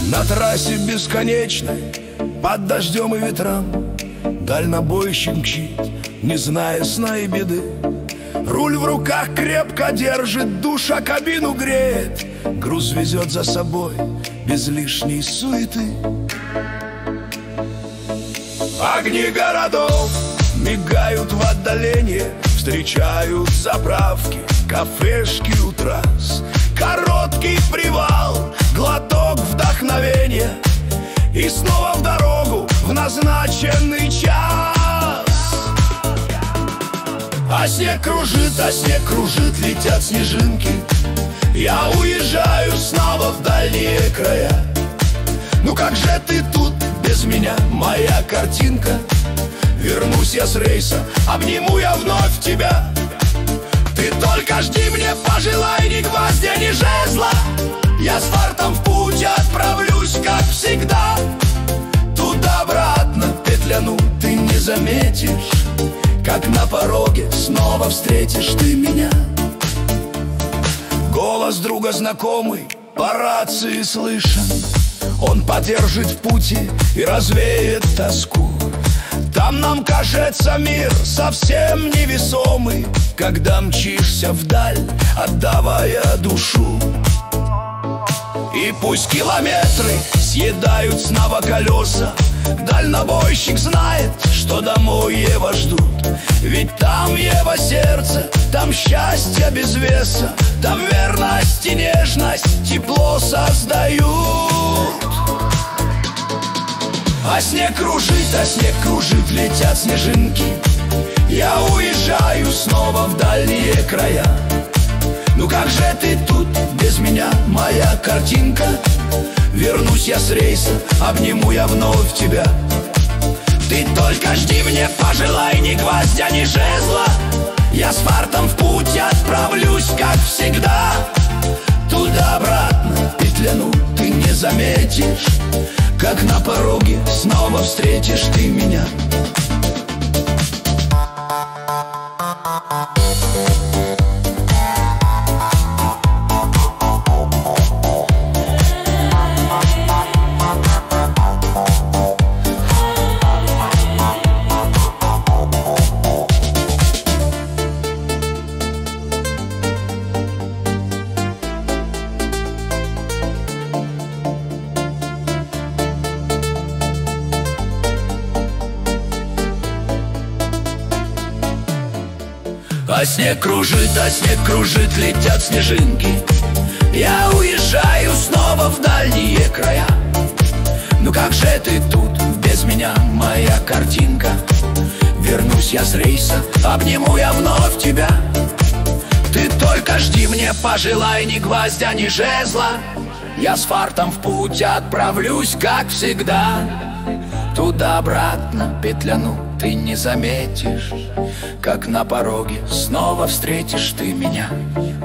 На трассе бесконечной, под дождем и ветрам, дальнобойщик мчит, не зная сна и беды. Руль в руках крепко держит, душа кабину греет, груз везет за собой без лишней суеты. Огни городов мигают в отдалении, встречают заправки, кафешки у трасс. Короткий привал, глоток вдохновения, и снова в дорогу в назначенный час. А снег кружит, летят снежинки. Я уезжаю снова в дальние края. Ну как же ты тут без меня, моя картинка? Вернусь я с рейса, обниму я вновь тебя. Ты только жди, мне пожелай, ни гвоздя, ни жезла. Я с фартом в путь отправлюсь, как всегда. Туда-обратно петляну, ты не заметишь, как на пороге снова встретишь ты меня. Голос друга знакомый по рации слышен. Он поддержит в пути и развеет тоску. Там нам кажется мир совсем невесомый, когда мчишься вдаль, отдавая душу. И пусть километры съедают снова колеса, дальнобойщик знает, что домой его ждут. Ведь там его сердце, там счастье без веса, там верность и нежность тепло создают. А снег кружит, летят снежинки. Я уезжаю снова в дальние края. Ну как же ты тут без меня, моя картинка? Вернусь я с рейса, обниму я вновь тебя. Ты только жди, мне пожелай, ни гвоздя, ни жезла. Я с фартом в путь отправлюсь, как всегда. Туда-обратно петляну, ты не заметишь, как на пороге снова встретишь ты меня. А снег кружит, летят снежинки. Я уезжаю снова в дальние края. Ну как же ты тут без меня, моя картинка? Вернусь я с рейса, обниму я вновь тебя. Ты только жди, мне пожелай, ни гвоздя, ни жезла. Я с фартом в путь отправлюсь, как всегда. Туда-обратно петляну, ты не заметишь, как на пороге снова встретишь ты меня.